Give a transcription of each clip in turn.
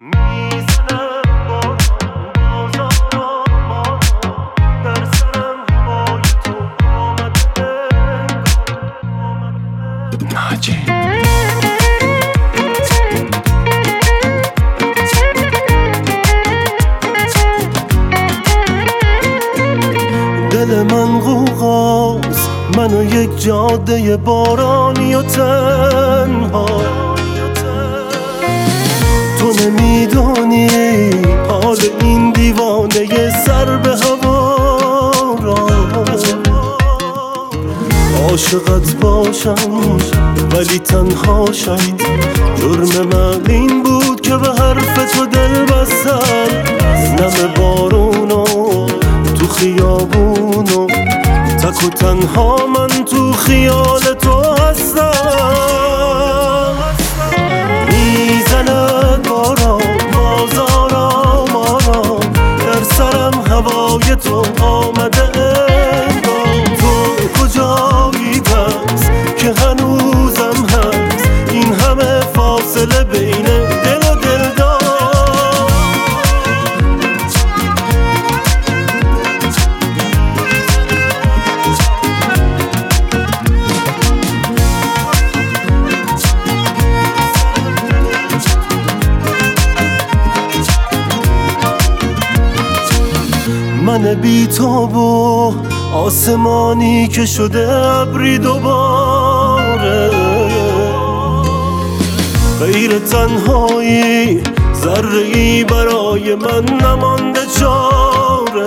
میزنم باران بازارا ما در سرم هوای تو آمده ناجی دل من غوغاست منو یک جاده بارانی و تنها تو نمیدونی حال این دیوانه سر به هوا را عاشقت باشم ولی تنهاشم جرم من این بود که به حرف تو دل بستم نم بارونو تو خیابونو تک و تنها من تو خیال تو هستم میزند باران بازارا ما را در سرم هوای تو آمده انگار تو کجایی پس که هنوزم هست این همه فاصله بین دل و دلدار من بی تو و آسمانی که شده ابری دوباره غیر تنهایی ذره‌ای برای من نمانده چاره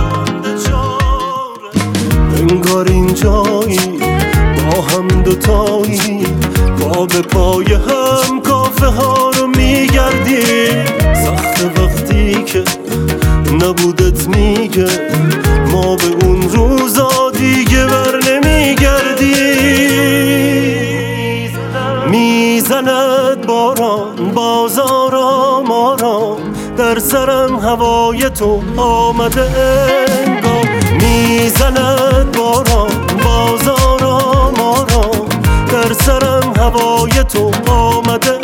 انگار این جایی با هم دوتایی پا به پای هم کافه ها رو میگردیم سخت وقتی که نبودت میگه ما به اون روزا دیگه بر نمیگردیم میزند باران بازارا ما را در سرم هوای تو آمده انگار میزند باران بازارا ما را در سرم هوای تو آمده